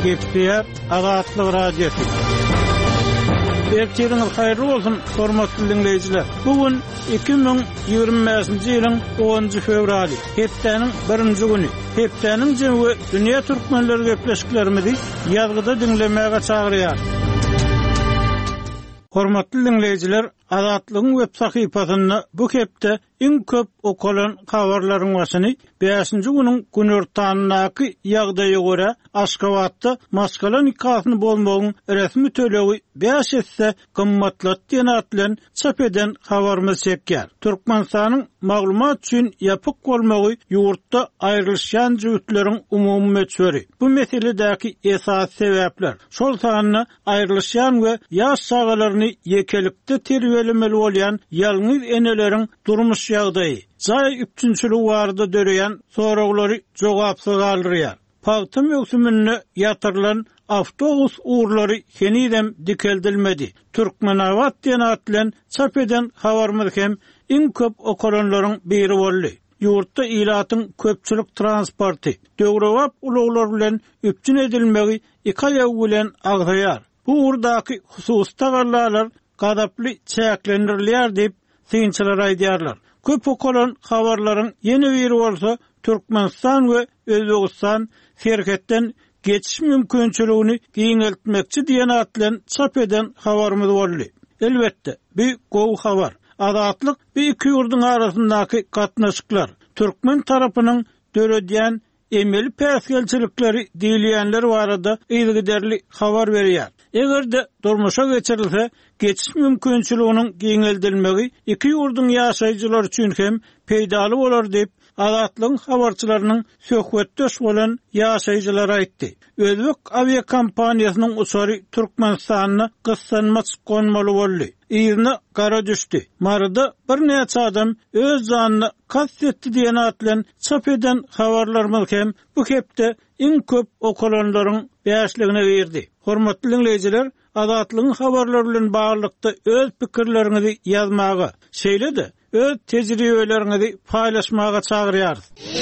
Gepler Azatlyk radiosu. Ertiriniz hayırlı olsun hormatly dinleyijiler. Bugün 2025-nji ýylyň 10 fevraly, hepdeniň 1-nji güni. Hepdeniň jemgy dünýä türkmenleri gepleşiklerimizi ýazgyda dinlemäge çagyrýar. Hormatly dinleyijiler, Azatlygyň web sahypasyna bu hepde iň köp okulan habarlaryň başyny 5-nji güniň günortanyňky ýagdaýa görä Aşgabatda maskala nikahyny bolmagyň resmi tölegi 5 etse gymmatlat diýen atlan çap eden habarymyz çekýär. Türkmenistanyň maglumat üçin ýapyk bolmagy ýurtda aýrylşan jüwütleriň umumy meçhuri. Bu meseledäki esas sebäpler şol sanyny aýrylşan we ýaş sagalaryny ýekelikde terbiýelemeli bolýan ýalňyz eneleriň durmuş ýagdaýy, jaý üçinçiligi barada döreýän soraglary jogapsyz galdyrýar. Paýta möksümine ýatyrylan awtobus uğurlary henidem dikeldilmedi. Türkmenabat diýen atlan çap eden habarymyz hem iň köp okulanlaryň biri boldy. Ýurtda ilatyň köpçülik transporty, döwrewap ulaglar bilen üpçün edilmegi iki aýagy bilen agdaýar. Bu urdaky hususy tagallar gadaply çäklendirilýär diýip synçylar aýdýarlar. Köp okulan habarlaryň ýene biri bolsa Türkmenistan we Özbegistan serhetden geçiş mümkinçiligini giňeltmekçi diýen atlan çap eden habarymyz boldy. Elbetde, bu gowy habar. Azatlyk bu iki ýurduň arasyndaky gatnaşyklar Türkmen tarapynyň döredýän emeli päsgelçilikleri diýilýänler barada ýygyderli habar berýär. Egerde durmuşa geçirilse, geçiş mümkinçiliginiň giňeldilmegi iki ýurduň ýaşaýjylary üçin hem peýdaly bolar diýip Azatlygyň habarçylarynyň söhbetdeş bolan ýaşaýjylar aýtdy. Özbek aviakompaniýasynyň uçary Türkmenistanyna gyssanmak gonmaly boldy. Ýerine gara düşdi. Marada bir näçe adam öz janyny kastetdi diýen atlan çap eden habarlarymyz hem bu hepde iň köp okulanlaryň bäşligine berdi. Hormatly dinleyijiler, Azatlygyň habarlary bilen baglykda öz pikirleriňizi ýazmagy, şeýle-de öz tejribeleriňizi paýlaşmaga çagyrýar.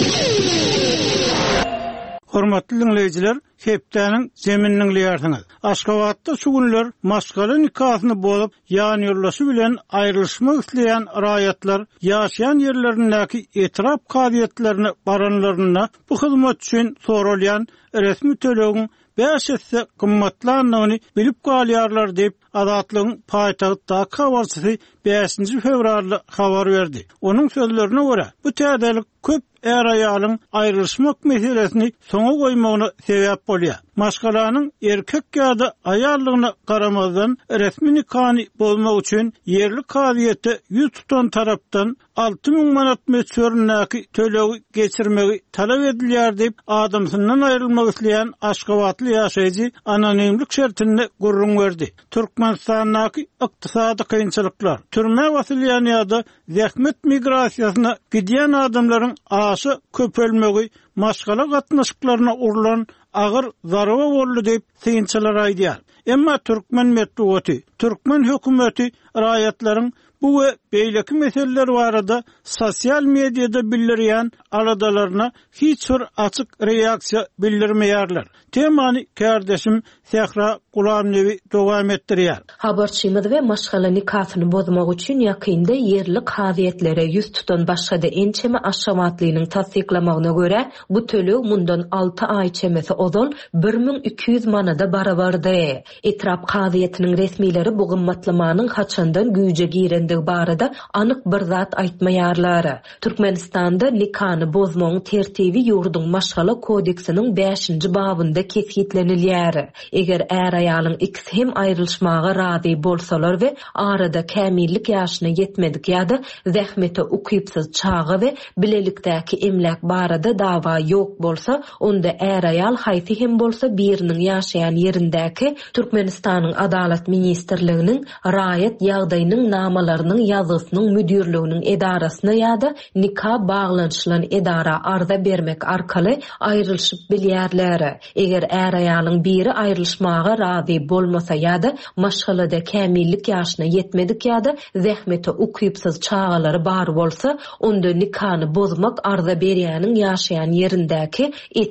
Hormatly dinleyijiler, hepdeniň zemininiň liýarsyňyz. Aşgabatda şu günler maskala nikahyny bolup ýan ýollaşy bilen aýrylşmak isleýän raýatlar ýaşaýan ýerlerindäki etrap kadiýetlerini baranlaryna bu hyzmat üçin soralýan resmi tölegiň 5 etse gymmatlanmagyny bilip galýarlar diýip Azatlygyň paýtagtda habarçysy 5-nji fevralda habar berdi. Onuň sözlerine görä, bu täzelik köp äraýalyň aýrylşmak meselesini soňa goýmagyna sebäp bolýar. Maşgalanyň erkek ýa-da aýallygyna garamazdan resmi nikahy bolmak üçin yerli kadiýete 100 tutan tarapdan 6000 manat meçhörnäki tölegi geçirmegi talap edilýär diýip adamsyndan aýrylmak isleýän Aşgabatly ýaşaýjy anonimlik şertinde gurrun berdi. Türkmenistanyň ykdysady kynçylyklar, türme wasilýany ýa-da zähmet migrasiýasyna gidýän adamlaryň aşy köpelmegi maşgala gatnaşyklaryna urulan agyr zaraba boldy diýip synçylar aýdýar. Emma Türkmen medeniýeti, Türkmen hökümeti raýatlaryň bu we beýleki meseleler barada sosial mediada bildirýän aladalaryna hiç bir açyk reaksiýa bildirmeýärler. Temany kardeşim Sehra Gulamnevi dowam etdirýär. Habarçymyz we maşgala nikahyny bozmak üçin ýakynda yerli kadiýetlere ýüz tutan başga da ençeme Aşgabatlynyň tasdiklamagyna görä, bu töleg mundan 6 aý çemesi ozon 1200 manada barabardy. Etrap kadiýetiniň resmileri bu gymmatlamanyň haçandan güýje girendigi barada anyk bir zat aýtmaýarlar. Türkmenistanda nikahny bozmagyň tertibi ýurduň maşgala kodeksiniň 5-nji babynda kesgitlenilýär. Eger aýalyň ikisi hem aýrylşmaga razy bolsalar we arada kämillik ýaşyna ýetmedik ýa-da zähmete ukypsyz çagy we bilelikdäki emlek barada dawa ýok bolsa, onda aýal haýsy hem bolsa biriniň ýaşaýan ýerindäki Türkmenistanyň adalet ministrliginiň raýat ýagdaýynyň namalarynyň ýazysynyň müdirliginiň edarasyna ýa-da nikah baglanşylan edara arza bermek arkaly aýrylşyp bilýärler. Eger aýalyň biri aýrylşmaga razy bolmasa ýa-da maşgalada kämillik ýaşyna ýetmedik ýa-da zähmete ukypsyz çağalary bar bolsa, onda nikahny bozmak arza berýäniň ýaşaýan ýerindäki